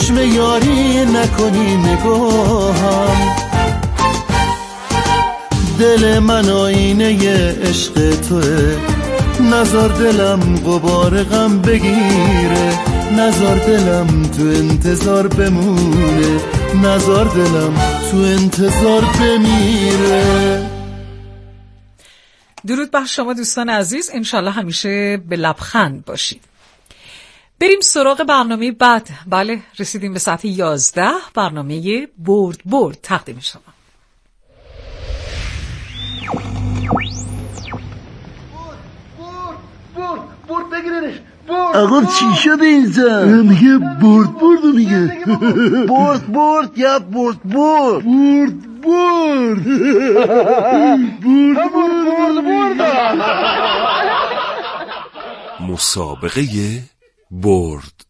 چشم یاری نکنی نگاهم، دل من آینه عشق توه، نزار دلم غبار غم بگیره، نزار دلم تو انتظار بمونه، نزار دلم تو انتظار بمیره. درود بر شما دوستان عزیز، انشالله همیشه به لبخند باشید. بریم سراغ برنامه بعد. بله، رسیدیم به ساعت 11. برنامه برد تقدیم شما. برد بگیرنش. آقا چی شده اینجا؟ میگه برد میگه. برد یا برد مسابقه برد.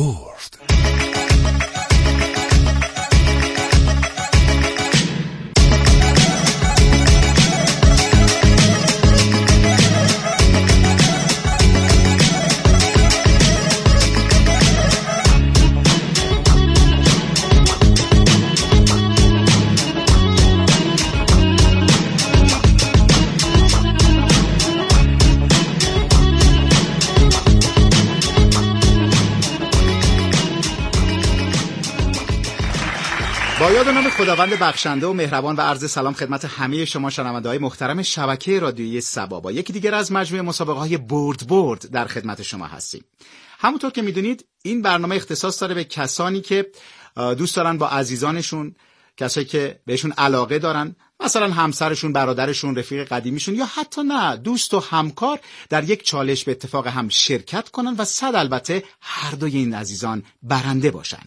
با یاد نام خداوند بخشنده و مهربان و عرض سلام خدمت همه شما شنونده‌های محترم شبکه رادیویی سبا، با یکی دیگر از مجموعه مسابقه‌های برد در خدمت شما هستیم. همونطور که میدونید این برنامه اختصاص داره به کسانی که دوست دارن با عزیزانشون، کسایی که بهشون علاقه دارن، مثلا همسرشون، برادرشون، رفیق قدیمیشون یا حتی نه دوست و همکار، در یک چالش به اتفاق هم شرکت کنن و صد البته هر دوی این عزیزان برنده باشن.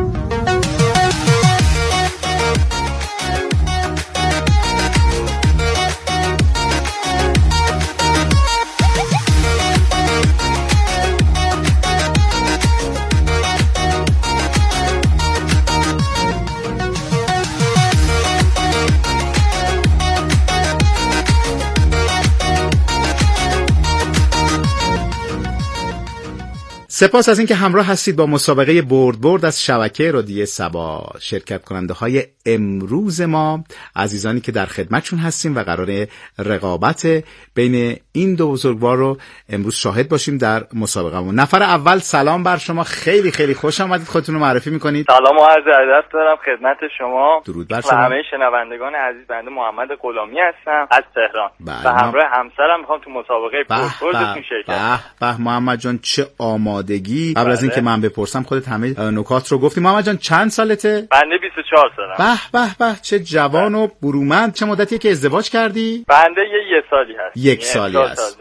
سپاس از اینکه همراه هستید با مسابقه برد از شبکه رادیویی سبا. شرکت کننده های امروز ما عزیزانی که در خدمتشون هستیم و قراره رقابت بین این دو بزرگوار رو امروز شاهد باشیم در مسابقه‌مون. نفر اول سلام بر شما، خیلی خوش آمدید. خودتون رو معرفی میکنید؟ سلام و عرض ادب دارم خدمت شما. درود بر شما و همه شنوندگان عزیز. بنده محمد غلامی هستم از تهران و همراه همسرم میخوام تو مسابقه بردتون شرکت کنم. محمد جان چه آمادگی. قبل از اینکه من بپرسم خودت همه نکات رو گفتی. محمد جان چند سالته؟ بنده 24 سالم. به چه جوان و برومند. چه مدتیه که ازدواج کردی؟ بنده یه سالی هست. یک سالی هست.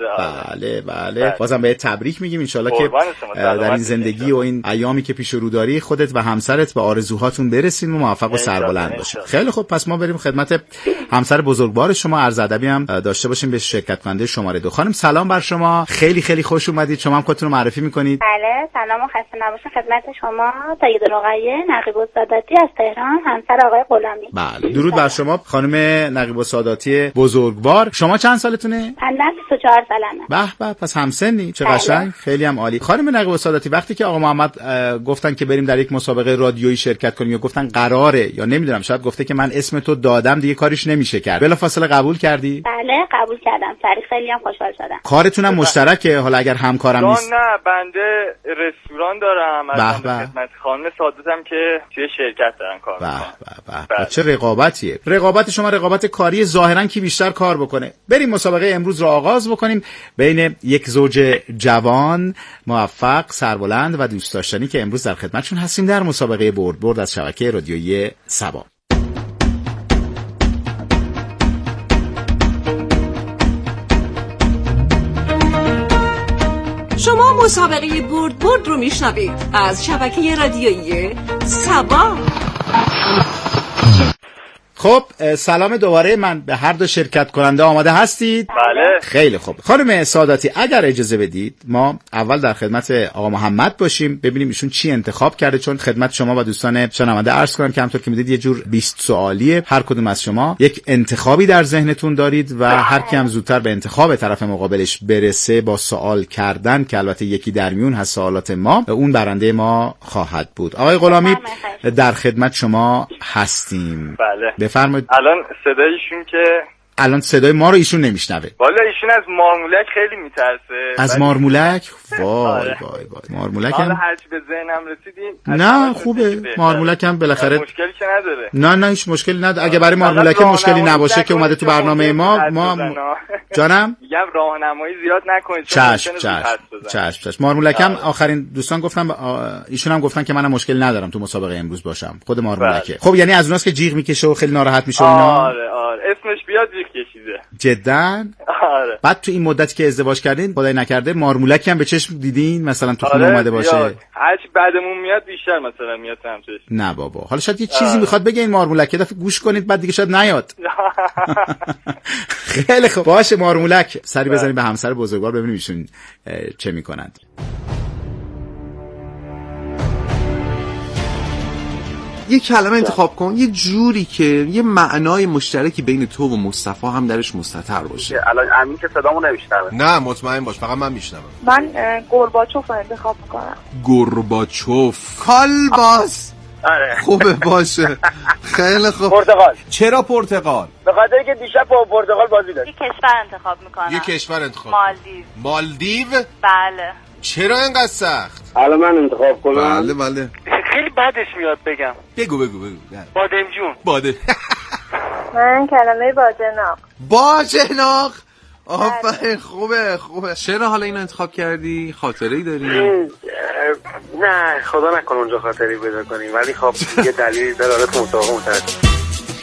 بله. بازم بهت تبریک میگیم. انشالله که در این زندگی و این ایامی که پیش رو داری خودت و همسرت به آرزوهاتون برسین و موفق و سربلند باشید. خیلی خوب، پس ما بریم خدمت همسر بزرگوار شما. عرض ادبی هم داشته باشیم به شرکت کننده شماره 2. خانم سلام بر شما، خیلی خوش اومدید. شما هم خودتون رو معرفی میکنید؟ بله، سلام و خسته نباشید خدمت شما. سید رقیه نقیب الساداتی از تهران، همسر آقای غلامی. بله، درود بر شما خانم نقیب الساداتی بزرگوار. شما چند سالتونه؟ من 24 سالمه. به پس همسنی. چه قشنگ، خیلی هم عالی. خانم نقیب الساداتی، وقتی که آقا محمد گفتن که بریم در یک مسابقه رادیویی شرکت کنیم یا گفتن قراره یا نمیدونم شاید گفته که من اسم تو دادم دیگه کاریش نمیشه کرد، بلافاصله قبول کردی؟ بله قبول کردم. خیلی هم خوشحال شدم. کارتونم مشترکه، حالا اگر همکارم نیست؟ نه، بنده رستوران دارم از خدمت خانم سادتم که توی شرکت دارن کار میکنن. به چه رقابتیه. رقابت شما رقابت کاری، ظاهرا کی بیشتر کار بکنه. بریم مسابقه امروز رو آغاز بکنیم بین یک زوج جوان موفق، سربلند و دوست داشتنی که امروز در خدمتشون هستیم در مسابقه برد از شبکه رادیویی سبا. شما مسابقه برد رو میشنوید از شبکه رادیویی سبا. خب سلام دوباره من به هر دو شرکت کننده. آماده هستید؟ بله. خیلی خوب. خانم ساداتی اگر اجازه بدید ما اول در خدمت آقا محمد باشیم ببینیم ایشون چی انتخاب کرده، چون خدمت شما و دوستان شنونده عرض کنم که همونطور که میدید یه جور 20 سوالیه، هر کدوم از شما یک انتخابی در ذهنتون دارید و هر کی هم زودتر به انتخاب طرف مقابلش برسه با سوال کردن که البته یکی در میون هست سوالات ما، اون برنده ما خواهد بود. آقای غلامی در خدمت شما هستیم. بله بفرمایید. الان صدایشون که الان صدای ما رو ایشون نمیشنوه. والا ایشون از مارمولک خیلی میترسه. از مارمولک؟ وای وای وای. مارمولک هم هرچی به ذهنم رسیدین. نه خوبه. مارمولک هم بالاخره مشکلی که نداره. نه هیچ مشکلی نداره. اگه برای مارمولک مشکلی نباشه که اومده تو برنامه ما جانم میگم راهنمایی زیاد نکنید. چشم. مارمولک هم آخرین دوستان گفتم ایشون هم گفتن که منم مشکلی ندارم تو مسابقه امروز باشم. خود مارمولک. خب یعنی از اوناست که جیغ میکشه و خیلی ناراحت میشه اینا. آره اسمش بیاد جیغ کشیده. جدا؟ آره. بعد تو این مدتی که ازدواج کردین خدای نکرده مارمولک هم به چشم دیدین مثلا تو خونه اومده باشه؟ هرچی بعدمون میاد بیشتر مثلا میاد سمتش. نه بابا حالا شاید یه چیزی میخواد بگه این مارمولک، یه دفعه گوش کنید بعد دیگه شاید نیاد. خیلی خوب باشه مارمولک، سری بزنید به همسر بزرگوار ببینیم ایشون چه میکنند. یه کلمه انتخاب کن یه جوری که یه معنای مشترکی بین تو و مصطفی هم درش مستتر باشه. الان امین که صدامو نمیشنوه. نه مطمئن باش فقط من میشنوم. من گورباچوف انتخاب میکنم. گورباچوف کالباس. آره خوبه باشه. خیلی خوب. پرتغال. چرا پرتغال؟ به خاطر که دیشب با پرتغال بازی داشت. یه کشور انتخاب میکنم. یه کشور انتخاب. مالدیو. بله. چرا اینقدر سخت؟ الان من انتخاب کنم. بله. خیلی بعدش میاد بگم. بگو. بادمجون. من کلمه باجناق. آفرین خوبه. چرا حالا اینو انتخاب کردی؟ خاطره‌ای داری؟ نه خدا نکنه اونجا خاطری پیدا کنیم، ولی خب یه دلیلی داره تو مسابقه مترجم.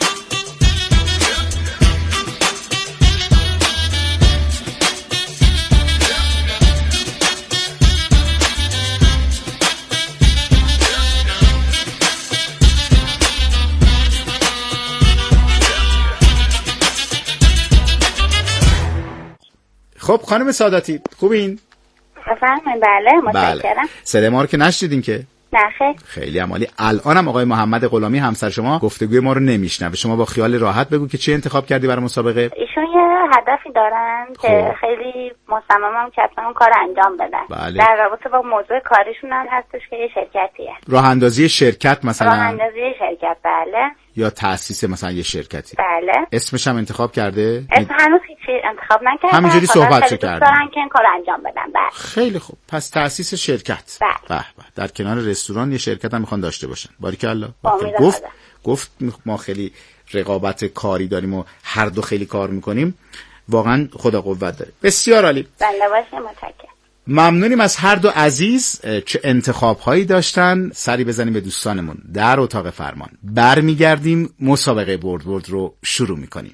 خب خانم ساداتی خوبین؟ بله متشکرم. صدای ما رو که نشنیدین که؟ نه خیلی عالی. الانم آقای محمد غلامی همسر شما گفتگوی ما رو نمیشنوه. شما با خیال راحت بگو که چی انتخاب کردی برای مسابقه؟ ایشون یه هدفی دارن که خیلی مصممم که اصلا اون کار انجام بدن. بله. در رابطه با موضوع کارشون هم هستش که یه شرکتیه. راه اندازی شرکت مثلا؟ راه اندازی شرکت بله. یا تأسیس مثلا یه شرکتی؟ بله. اسمش هم انتخاب کرده؟ اسم هنوز هیچ انتخاب نکردن. همینجوری صحبتشو کردن. دارن که این کار انجام بدن. بله. خیلی خوب. پس تأسیس شرکت. بله. در کنار رستوران یه شرکت هم میخوان داشته باشن. باریکالله. گفت ما خیلی رقابت کاری داریم و هر دو خیلی کار میکنیم. واقعا خدا قوت داره. بسیار عالی. بنده باشه متشکرم. ممنونیم از هر دو عزیز چه انتخاب هایی داشتن. سری بزنیم به دوستانمون در اتاق فرمان. برمیگردیم مسابقه برد رو شروع میکنیم.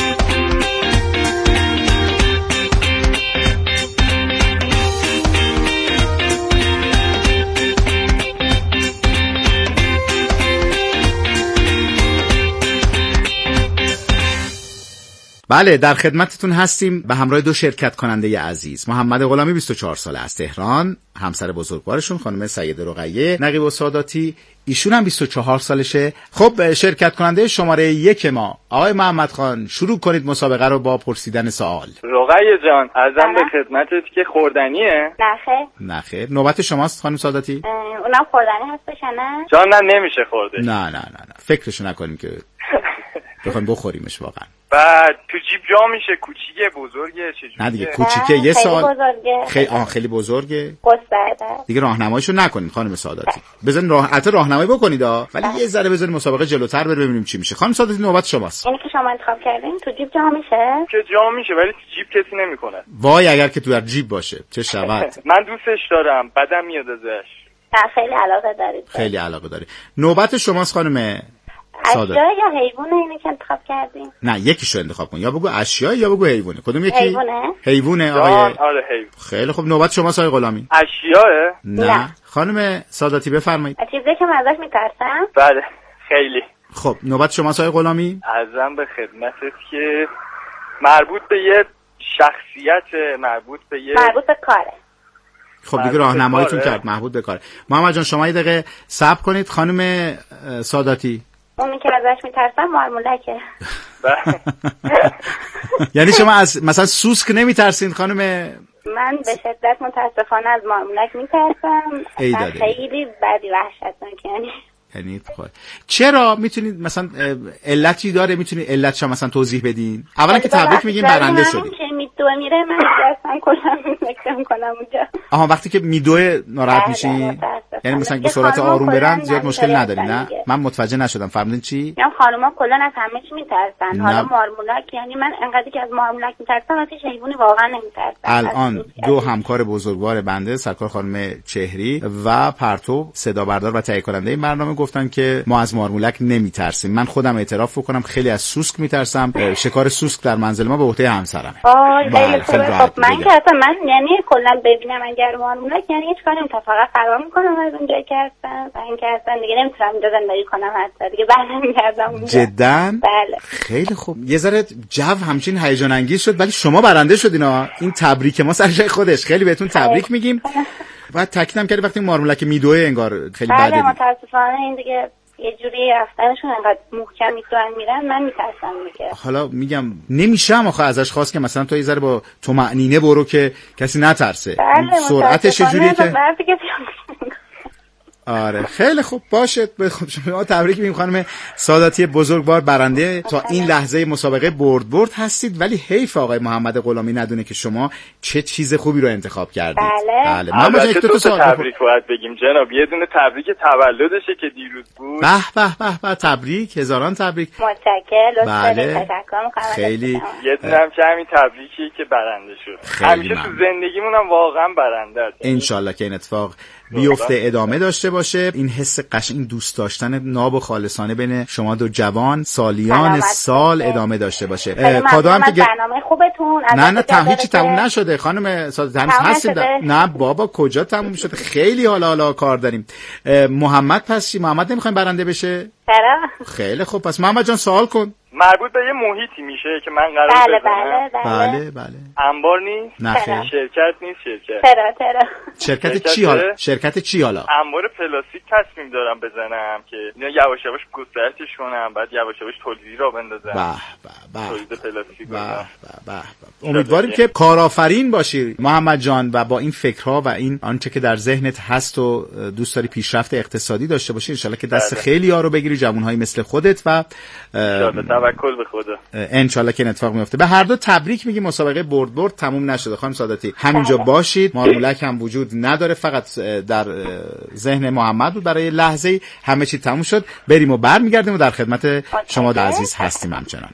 بله در خدمتتون هستیم به همراه دو شرکت کننده عزیز. محمد غلامی 24 ساله از تهران، همسر بزرگوارشون خانم سیده رقیه نقیب و ساداتی، ایشون هم 24 سالشه. خب شرکت کننده شماره 1 ما آقای محمد خان شروع کنید مسابقه رو با پرسیدن سوال. رقیه جان عرضم به خدمتت که خوردنیه؟ نه خیر. نوبت شماست خانم ساداتی. اونم خوردنی هستش نه؟ جان نه نمیشه خورده. نه فکرشو نکنیم که بخوایم بخوریمش واقعا. بعد تو جیب جا میشه؟ کوچیکه بزرگه چجوریه؟ نه دیگه کوچیکه. یه سال خیلی بزرگه. گسترده. دیگه راهنماییشو نکنید خانم ساداتی. بزنین راهنمایی بکنید ولی یه ذره بزنین مسابقه جلوتر بره ببینیم چی میشه. خانم ساداتی نوبت شماست. یعنی که شما انتخاب کردین تو جیب جا میشه؟ که جا میشه ولی تو جیب کسی نمیکنه. وای اگر که تو در جیب باشه چه شود. من دوستش دارم بدم میاد ازش. خیلی علاقه دارید. خیلی علاقه داری. نوبت شماست خانم اشیا یا حیوانه اینه که انتخاب کردین؟ نه یکیشو انتخاب کن. یا بگو اشیا یا بگو حیوانه. کدوم یکی؟ حیوانه آقای. آره حیوان. خیلی خب نوبت شماست آقای غلامی. اشیاه؟ نه. خانم ساداتی بفرمایید. چیزی که من ازش میترسم؟ بله خیلی. خب نوبت شماست آقای غلامی. عرضم به خدمتت که مربوط به یه شخصیت مربوط به کاره. خب دیگه راهنماییتون کرد، مربوط به کاره. محمد جان شما یه دقیقه صبر کنید. خانم ساداتی، اونی که ازش میترسم مارمولکه. یعنی شما از مثلا سوسک نمیترسین خانم؟ من به شدت متاسفانه از مارمولک میترسم. خیلی بدی وحشتناکه. یعنی چرا؟ میتونید مثلا علتی داره؟ میتونید علتش مثلا توضیح بدین؟ اولا که تبریک میگیم برنده شدید. میدو میره من اصلا کلا فکر میکنم اونجا. آها وقتی که میدو ناراحت میشی؟ یعنی مثلا به سرعت آروم برن زیاد مشکل نداری؟ نه من متوجه نشدم. فرمودین چی؟ میگم خانوما کلا از همه چی میترسن. حالا مارمولک یعنی من انقدری که از مارمولک میترسم واسه حیوانی واقعا نمیترسم. الان دو همکار بزرگوار بنده، سرکار خانم چهری و پرتو، صدا بردار و تهیه کننده این برنامه، گفتن که ما از مارمولک نمیترسیم. من خودم اعتراف بکنم خیلی از سوسک میترسم. شکار سوسک در منزل ما به عهده همسرمه. خیلی خب من که اصلا من یعنی کلا ببینم اگر مارمولک یعنی هیچ کاری نمی‌کنم، فقط فرار میکنم از اونجایی که هستم و اینکه اصلا دیگه نمیتونم اینجا زندگی کنم، حتی دیگه برنمیگردم اونجا. جدا؟ بله. خیلی خوب. یه ذره جو همچین هیجان انگیز شد ولی شما برنده شدین. این تبریک ما سر جای خودش. خیلی بهتون تبریک میگیم. بعد تاکیدم کردی وقتی مارمولک میدوه انگار خیلی بده. بله متاسفانه این دیگه یه جوری رفتنشون انقدر محکم میتونن میرن، من میترسم دیگه. حالا میگم نمیشم آخه ازش خواست که مثلا تو یه ذره با طمأنینه برو که کسی نترسه. سرعتش چجوریه که آره خیلی خوب باشه. خب شما تبریک میگیم خانم ساداتی بزرگوار، برنده تا این لحظه مسابقه برد هستید. ولی حیف آقای محمد غلامی ندونه که شما چه چیز خوبی رو انتخاب کردید. بله. محمد جان تو تبریک باید بگیم جناب. یه دونه تبریک تولدشه که دیروز بود. به تبریک، هزاران تبریک. متشکرم. بله. تشکر می‌کنم. خیلی. یه دونه هم که همین تبریکی که برنده شد. همیشه تو زندگیمون هم واقعا برنده است. ان شاءالله که این اتفاق بیفته، ادامه داشته باشه. این حس قشنگ دوست داشتن ناب و خالصانه بین شما دو جوان سالیان سال ادامه داشته باشه. کادو هم که برنامه خوبتون. نه هیچی تموم نشده خانم سادات. هستید؟ نه بابا کجا تموم شده؟ خیلی حالا کار داریم. محمد پس چی؟ محمد نمیخوایم برنده بشه؟ چرا؟ خیلی خوب. پس محمد جان سوال کن. مربوط به یه محیطی میشه که من قرار بزنم. بله. انبار نیست؟ نه خیر. شرکت نیست؟ چرا؟ شرکت چی حالا؟ انبار پلاستیک تصمیم دارم بزنم که اینا یواش یواش گسترشش کنم، بعد یواش یواش تولیدی را بندازم. تولید پلاستیک. امیدواریم که کارآفرین باشی محمد جان و با این فکرها و این آنچه که در ذهنت هست و دوست داری پیشرفت اقتصادی داشته باشی، ان شاءالله که دست خیلی‌ها رو بگیری، جوان‌های مثل خودت و توکل به خدا. ان شاءالله که این اتفاق میفته. به هر دو تبریک میگیم. مسابقه برد تموم نشده خانم ساداتی. همینجا باشید. مارمولک هم وجود نداره، فقط در ذهن محمد بود. برای لحظه‌ای همه چی تموم شد. بریم و برمیگردیم و در خدمت شما عزیز هستیم همچنان.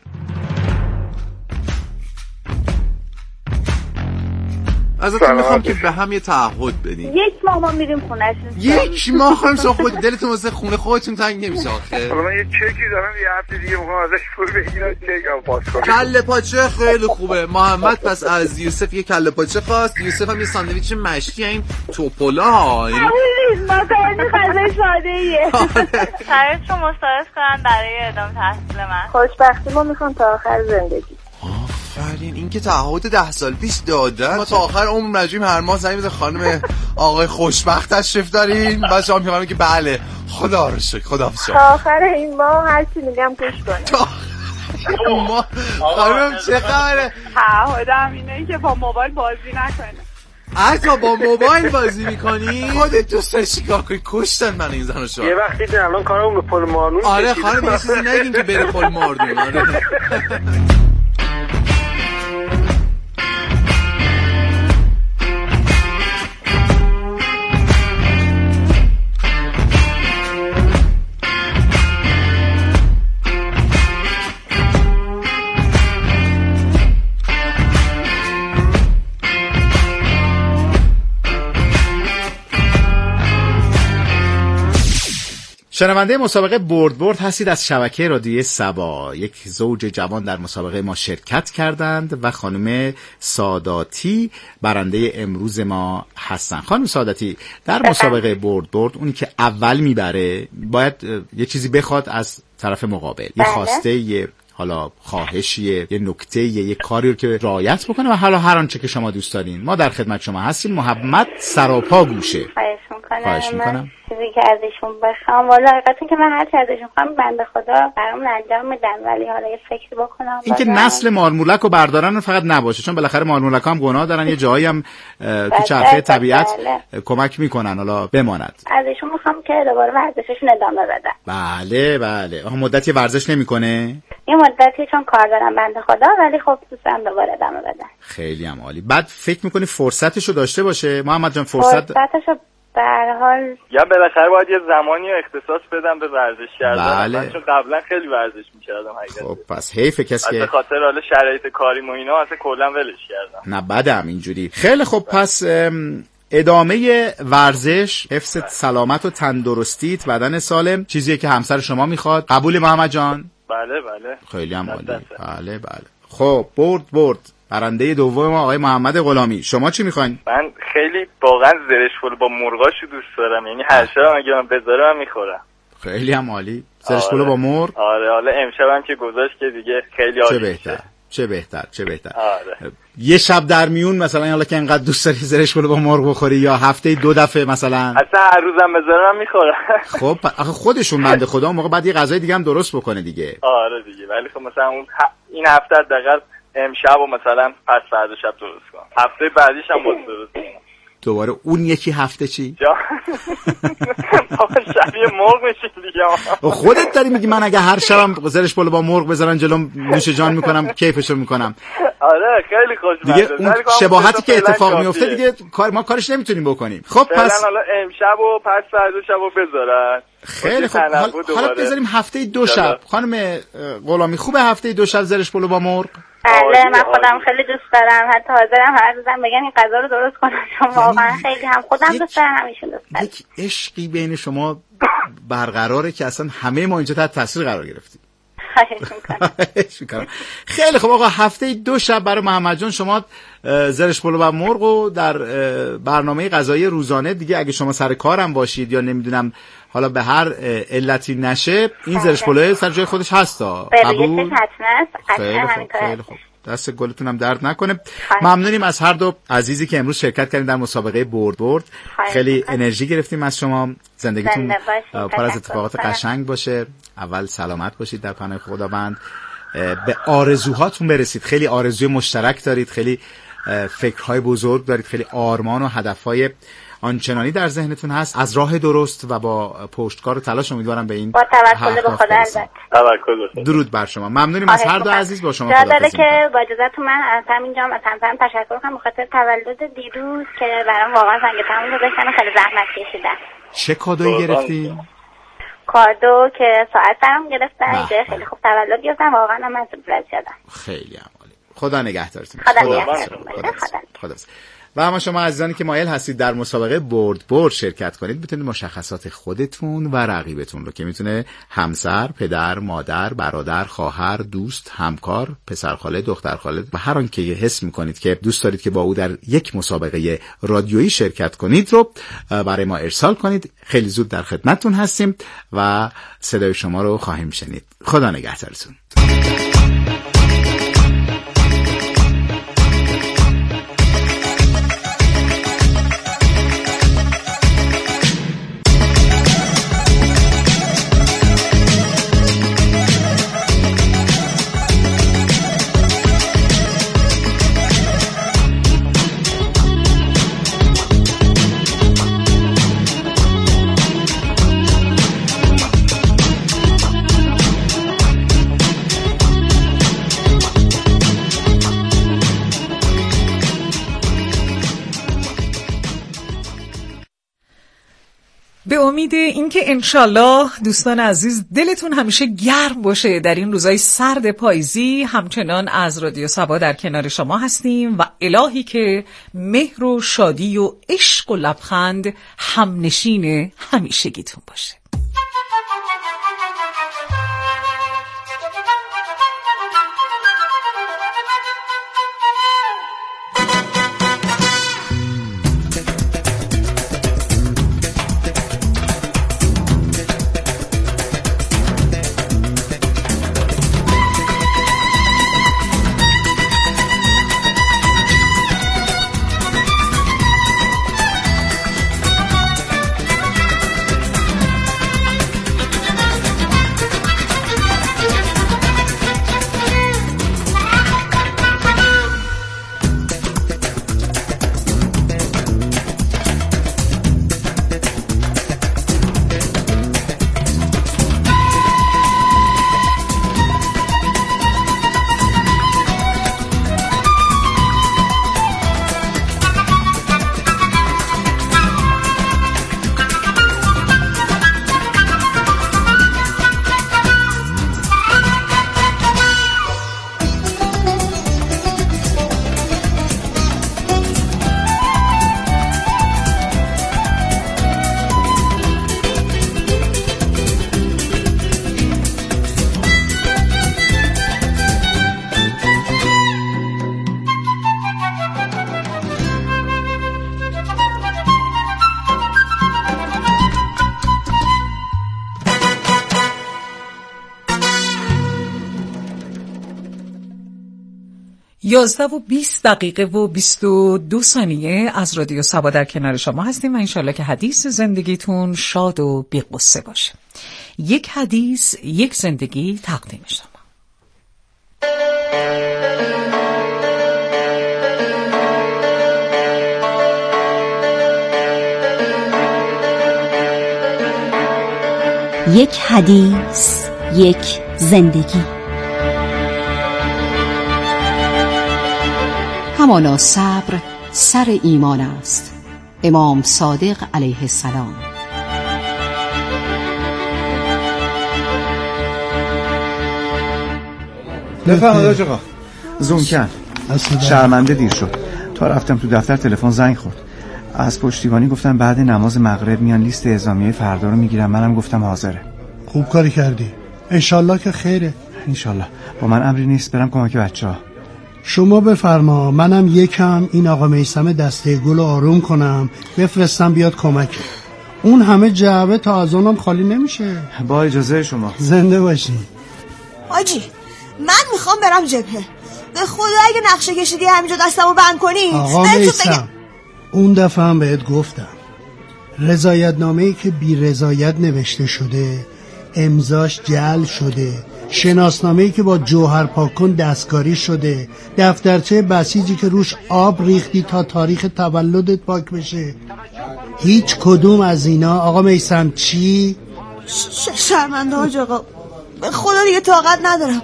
ازتون میخوام که به هم یه تعهد بدین. یک ماه ما میریم خونه‌شون. یک ماه خواهیم شما خود دلتون واسه خونه خودتون تنگ نمیشه آخه؟ حالا من یه چکی دارم یه هفته دیگه میخوام ازش پول بگیرم چکم پاس کنم. کله پاچه خیلی خوبه. محمد پس از یوسف یه کله پاچه خواست. یوسف هم یه ساندویچ مشکی این توپلا. این ما کاری غذای ساده‌ایه. سرشون مستعد کنن برای ادامه تحصیل من. خوشبختی ما میخوام تا آخر زندگی. آفرین. این که تعهد 10 سال پیش دادن. ما تا آخر عمر مجبوریم هر ماه زنگ بزنیم خانم آقای خوشبخت تشریف دارین. بعد شما میگم که بله خدا رو شکر خدا تا آخر این ماه هر چی میگم گوش کنید. ما خانم چه خبره؟ تعهدم اینه که با موبایل بازی نکنه. حتی با موبایل بازی میکنی؟ خودت دوست چیکار کنی؟ کشتن من این زنو شما. یه وقتی دیدن الان کارمون به پل مارنون. آره خانم یه چیزی نگین که بره پل مارنون. آره شنونده مسابقه برد هستید از شبکه رادیویی سبا. یک زوج جوان در مسابقه ما شرکت کردند و خانم ساداتی برنده امروز ما هستن. خانم ساداتی در مسابقه برد اونی که اول میبره باید یه چیزی بخواد از طرف مقابل. یه خواسته، یه حالا خواهشیه، یه نکته‌ایه، یه کاری رو که رعایت بکنه و حالا هر آنچه که شما دوست دارین. ما در خدمت شما هستیم. محمد سراپا گوشه. خواهش میکنم. چیزی که ازشون بخوام، والا حقیقتا که من هر چی ازشون بخوام بنده خدا برام انجام میدن، ولی حالا یه فکری بکنم. این که نسل مارمولک رو بردارن فقط نباشه، چون بالاخره مارمولک هم گناه دارن، یه جایی هم تو چرخه طبیعت کمک میکنن، حالا بماند. ازشون میخوام که دوباره ورزششون ادامه بدن. بله. مدتی ورزش نمیکنه؟ یه مدتی چون کار دارم بنده خدا، ولی خب دوستم دوباره ادامه بدن. خیلی هم عالی. بعد فکر میکنی فرصتشو داشته باشه محمد جان؟ فرصتشو به هر حال یا بالاخره باید یه زمانی اختصاص بدم به ورزش کردن. بله. من چون قبلا خیلی ورزش می‌کردم حقیقتا. خب پس حیف کسی که به خاطر حالا شرایط کاریم و اینا اصلا کلا ولش کردم. نه بدم اینجوری. خیلی خب پس ادامه ورزش، حفظ سلامت و تندرستیت، بدن سالم، چیزیه که همسر شما میخواد. قبول محمد جان؟ بله. خیلی هم عالی. بله. خب برد برنده دوم آقای محمد غلامی. شما چی میخواین؟ من خیلی واقعا زرشپلو با مرغاشو دوست دارم، یعنی هر شب اگه من بذارم میخورم. خیلی هم عالی. زرشپلو با مرغ. آره حالا امشبم که گذاشت که دیگه خیلی عالی. چه بهتر. آره. یه شب در میون مثلا حالا که انقدر دوست داری زرشپلو با مرغ بخوری، یا هفته 2 دفعه مثلا؟ اصلا هر روزم بذارم میخورم. خب آخه خودشون بنده خدا اون موقع بعد یه غذای دیگه هم درست بکنه دیگه. آره دیگه، ولی خب مثلا این هفته دقیقاً امشب و مثلا پس فردا شب درست کنم، هفته بعدیش هم درست کنم. دوباره اون یکی هفته چی؟ بابا شبیه مرغ میشی دیگه. خودت داری میگی من اگه هر شبم زرشپلو با مرغ بذارن جلوم نوش جان میکنم، کیفشو میکنم. آره خیلی خوشمزه دیگه اون شباهتی که اتفاق میفته دیگه ما کارش نمیتونیم بکنیم. خب پس حالا امشب و پس فردا شبو بذارن. خیلی خوب. حالا بذاریم هفته 2 شب. خانم غلامی خوبه هفته 2 شب زرشپلو با مرغ؟ بله من خودم خیلی دوست دارم، حتی حاضرم هر روزم بگن این غذا رو درست کنم، چون واقعا خیلی هم خودم دوست دارم، همیشه دوست دارم. یک عشقی بین شما برقراره که اصلا همه ما اینجا تحت تاثیر قرار گرفتیم. خواهش میکنم. خیلی خب آقا هفته 2 شب برای محمد جان شما زرشپلو و مرغ و در برنامه غذایی روزانه دیگه، اگه شما سر کارم باشید یا نمیدونم حالا به هر علتی نشه، این زرشپلو سر جای خودش هستا. قبول؟ خیلی خوب. دست گلتون هم درد نکنه. ممنونیم از هر دو عزیزی که امروز شرکت کردیم در مسابقه برد. خیلی انرژی گرفتیم از شما. زندگیتون پر از اتفاقات قشنگ باشه. اول سلامت باشید در پناه خداوند. به آرزوهاتون برسید. خیلی آرزوی مشترک دارید، خیلی فکرهای بزرگ دارید، خیلی آرمان و هدفهای آنچنانی در ذهنتون هست. از راه درست و با پشتکار و تلاش امیدوارم به این با توکل به خدا البته. درود بر شما. ممنونیم از هر دو عزیز. با شما خداحافظی که با اجازهتون من از همینجا از همسرم تشکر کنم به خاطر تولد دیروز که برام واقعا زنگ تموم گذاشتن و خیلی زحمت کشیدن. چه کادویی گرفتین؟ کادو که ساعت برام گرفتن، خیلی خوب تولد گرفتم، واقعا من مسئول شدم. خیلی عالی. خدا نگهدارتون. خدا. و اما شما عزیزانی که مایل هستید در مسابقه برد شرکت کنید، میتونید مشخصات خودتون و رقیبتون رو که میتونه همسر، پدر، مادر، برادر، خواهر، دوست، همکار، پسرخاله، دخترخاله و هر آن که حس میکنید که دوست دارید که با او در یک مسابقه رادیویی شرکت کنید رو برای ما ارسال کنید. خیلی زود در خدمتتون هستیم و صدای شما رو خواهیم شنید. خدا نگهدارتون. به امید اینکه انشالله دوستان عزیز دلتون همیشه گرم باشه در این روزهای سرد پاییزی، همچنان از رادیو صبا در کنار شما هستیم و الهی که مهر و شادی و عشق و لبخند همنشین همیشگیتون باشه. 11:20 و 22 ثانیه از رادیو سبا در کنار شما هستیم و انشالله که حدیث زندگیتون شاد و بی غصه باشه. یک حدیث، یک زندگی تقدیم شما. یک حدیث، یک زندگی. همانا صبر سر ایمان است. امام صادق علیه السلام. بفرمایید آقا. زوم کن. شرمنده دیر شد. تا رفتم تو دفتر تلفن زنگ خورد. از پشتیبانی گفتم بعد نماز مغرب میان لیست اعزامیه فردا رو میگیرم. منم گفتم حاضره. خوب کاری کردی. انشالله که خیره. انشالله. با من امری نیست برم کمک بچه‌ها. شما بفرما. منم یکم این آقا میثم دسته گل آروم کنم بفرستم بیاد کمک. اون همه جعبه تا از اونم خالی نمیشه. با اجازه شما. زنده باشین. حاجی من میخوام برم جبهه. به خدا اگه نقشه کشیدی همینجا دستمو بند کنی. آقا میثم اون دفعه هم بهت گفتم رضایتنامه‌ای که بی رضایت نوشته شده امضاش جعل شده، شناسنامه‌ای که با جوهر پاکن دستکاری شده، دفترچه بسیجی که روش آب ریختی تا تاریخ تولدت پاک بشه. هیچ کدوم از اینا آقا میثم چی؟ شرمنده حاج آقا. به خدا دیگه طاقت ندارم.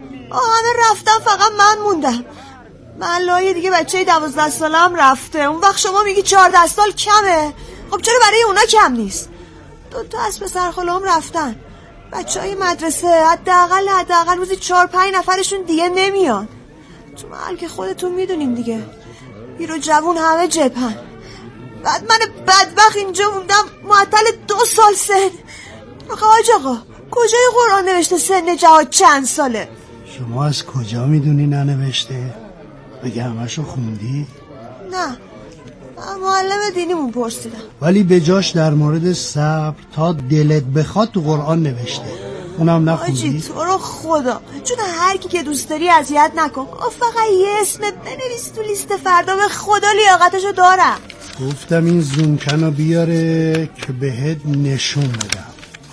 همه رفتن فقط من موندم. محله‌های دیگه بچه 12 ساله هم رفته. اون وقت شما میگی 14 سال کمه. خب چرا برای اونا کم نیست؟ 2 از پسر خاله‌ام رفتن. بچه‌های مدرسه حداقل روزی 4-5 نفرشون دیگه نمیان. تو محل که خودتون میدونیم دیگه. ایرو جوون همه جبهن. بعد من بدبخت اینجا موندم معطل 2 سال سن. حاج آقا کجای قرآن نوشته سن جهاد چند ساله؟ شما از کجا میدونی ننوشته؟ بگه همشو خوندی؟ نه معلم دینیمون پرسیدم. ولی به جاش در مورد صبر تا دلت بخواد تو قرآن نوشته. اونم نخوندی؟ آجی تو رو خدا چون هر کی که دوست داری اذیت نکن. فقط یه اسم بنویس تو لیست فردا. به خدا لیاقتشو دارم. گفتم این زومکنو بیاره که بهت نشون بدم.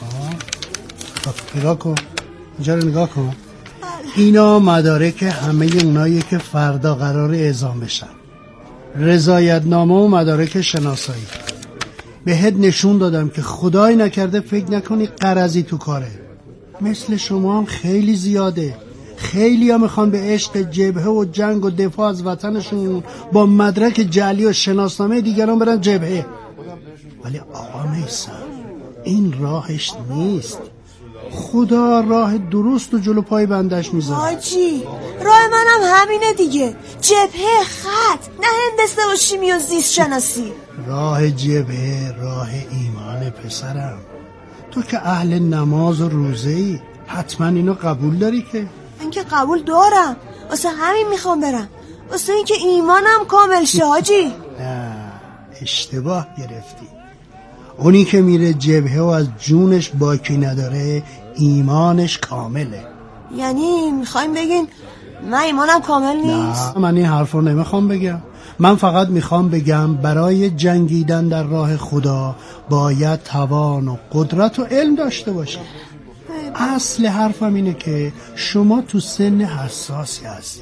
نگاه کن اینجا رو نگاه کن. اینا مدارک همه اونایی که فردا قرار اعزام بشن. رضایتنامه و مدارک شناسایی. بهت نشون دادم که خدای نکرده فکر نکنی قرضی تو کاره. مثل شما هم خیلی زیاده. خیلی ها میخوان به عشق جبهه و جنگ و دفاع از وطنشون با مدرک جعلی و شناسنامه دیگران برن جبهه. ولی آقا میثم این راهش نیست. خدا راه درست و جلو پای بندش میذاره. حاجی راه منم همینه دیگه. جبهه خط نه هندسه و شیمی و زیست شناسی. راه جبهه راه ایمان پسرم. تو که اهل نماز و روزه‌ای حتما اینو قبول داری که؟ من که قبول دارم. واسه همین میخوام برم. واسه این که ایمانم کامل شه حاجی. نه اشتباه گرفتی. اونی که میره جبهه و از جونش باکی نداره ایمانش کامله. یعنی میخوایم بگین من ایمانم کامل نیست؟ نه من این حرفو نمیخوام بگم. من فقط میخوام بگم برای جنگیدن در راه خدا باید توان و قدرت و علم داشته باشی. اصل حرفم اینه که شما تو سن حساسی هستی.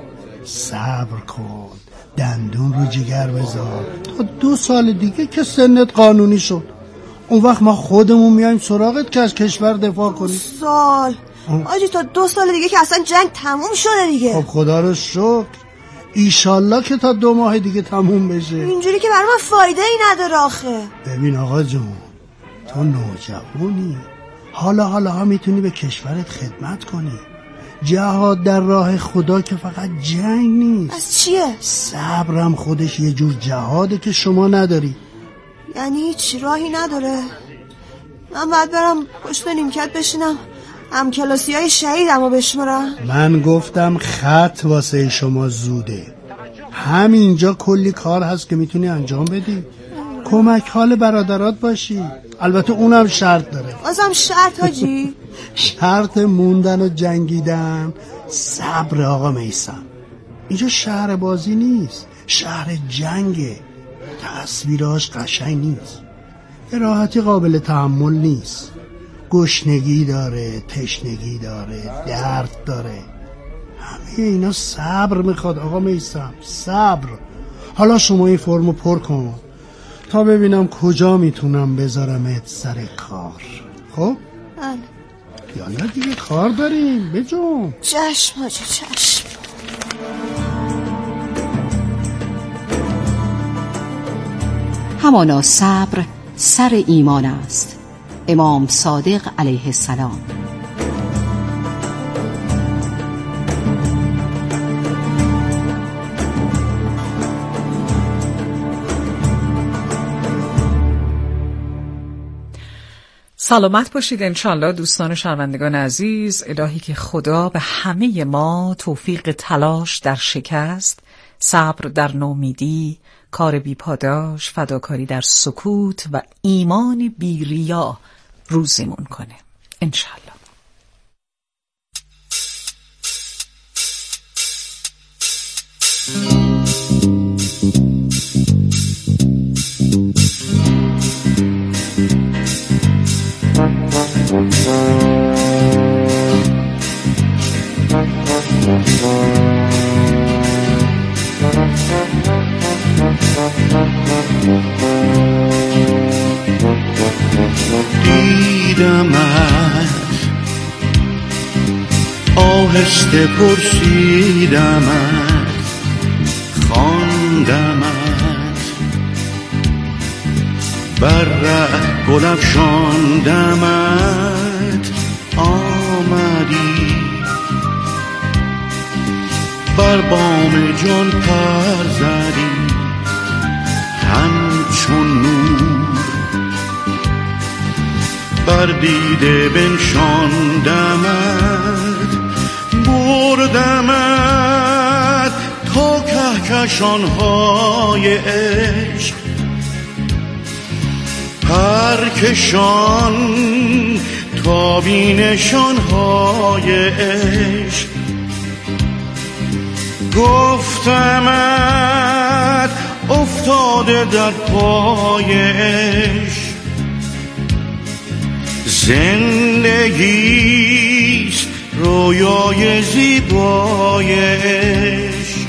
صبر کن، دندون رو جگر بذار تا 2 سال دیگه که سنت قانونی شد اون وقت ما خودمون میایم سراغت که از کشور دفاع کنیم. 2 سال آجی تا 2 سال دیگه که اصلا جنگ تموم شده دیگه. خب خدا رو شکر. ایشالله که تا 2 ماه دیگه تموم بشه. اینجوری که برای من فایده ای نداره آخه. ببین آقا جون تو نوجوانی. حالا ها میتونی به کشورت خدمت کنی. جهاد در راه خدا که فقط جنگ نیست. از چیه؟ صبرم خودش یه جور جهاده که شما نداری. یعنی هیچ راهی نداره؟ من باید برم پشت نیمکت بشینم همکلاسی های شهیدم رو بشمارم؟ من گفتم خط واسه شما زوده. همینجا کلی کار هست که میتونی انجام بدی. کمک حال برادرات باشی. البته اونم شرط داره. بازم شرط حاجی؟ شرط موندن و جنگیدن صبر آقا میثم. اینجا شهر بازی نیست، شهر جنگه. تصویراش قشنگ نیست، به راحتی قابل تحمل نیست. گشنگی داره، تشنگی داره، درد داره. همه اینا صبر میخواد آقا میثم، صبر. حالا شما این فرمو پر کن تا ببینم کجا میتونم بذارمت سر کار. خب؟ یالا دیگه کار داریم بجون. چشم حاجی چشم. همانا صبر سر ایمان است. امام صادق علیه السلام. سلامت باشید انشالله دوستان شنوندگان عزیز. الهی که خدا به همه ما توفیق تلاش در شکست، صبر در نومیدی، کار بی پاداش، فداکاری در سکوت و ایمان بی ریا روزیمون کنه انشالله. دیدمت آهسته پرسیدمت خواندمت بر ره گل افشاندمت آمدی بر بام جان پر زدی همچون نور بر دیده بنشاندمت بردمت تا کهکشان‌های عشق پرکشان تا بینشان‌های عشق گفتمت افتاده در پای عشق زندگیست رویای زیبای عشق